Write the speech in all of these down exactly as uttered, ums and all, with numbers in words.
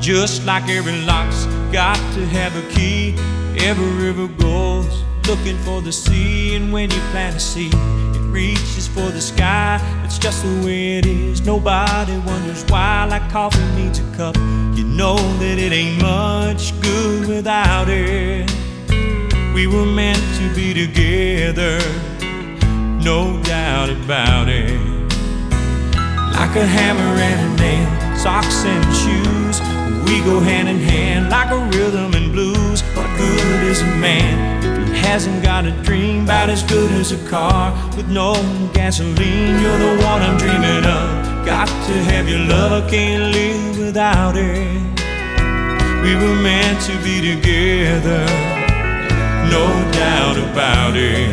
Just like every lock's got to have a key, every river goes looking for the sea. And when you plant a seed, it reaches for the sky. It's just the way it is. Nobody wonders why. Like coffee needs a cup, you know that it ain't much good without it. We were meant to be together, no doubt about it. Like a hammer and a nail, socks and shoes, we go hand in hand like a rhythm and blues. What good is a man if he hasn't got a dream about as good as a car with no gasoline? You're the one I'm dreaming of. Got to have your love, can't live without it. We were meant to be together, no doubt about it.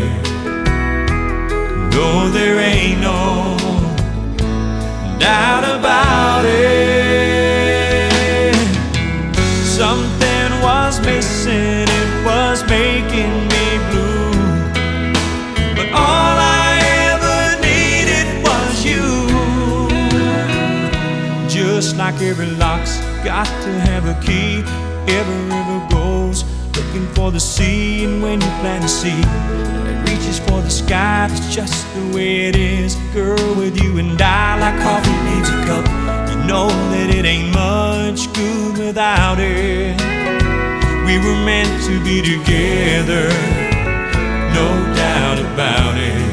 No, there ain't no doubt about it. Something was missing, it was making me blue, but all I ever needed was you. Just like every lock's got to have a key, every river goes looking for the sea. And when you plant a seed, it reaches for the sky. That's just the way it is. Girl, with you and I, like coffee needs a cup, you know that it ain't much good without it. We were meant to be together, no doubt about it.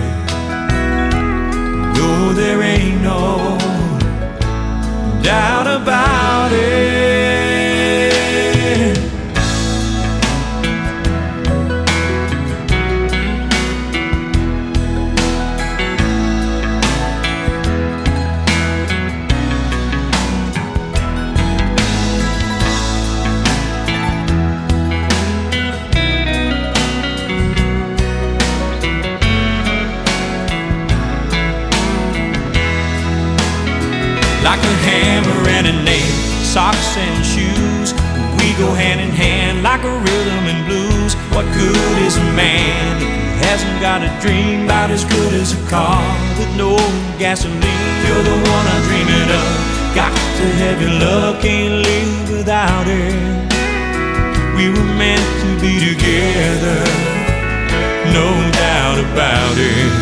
No, there ain't no doubt about it. Like a hammer and a nail, socks and shoes, we go hand in hand like a rhythm and blues. What good is a man if he hasn't got a dream about as good as a car with no gasoline? You're the one I'm dreaming of. Got to have your love, can't live without it. We were meant to be together, no doubt about it.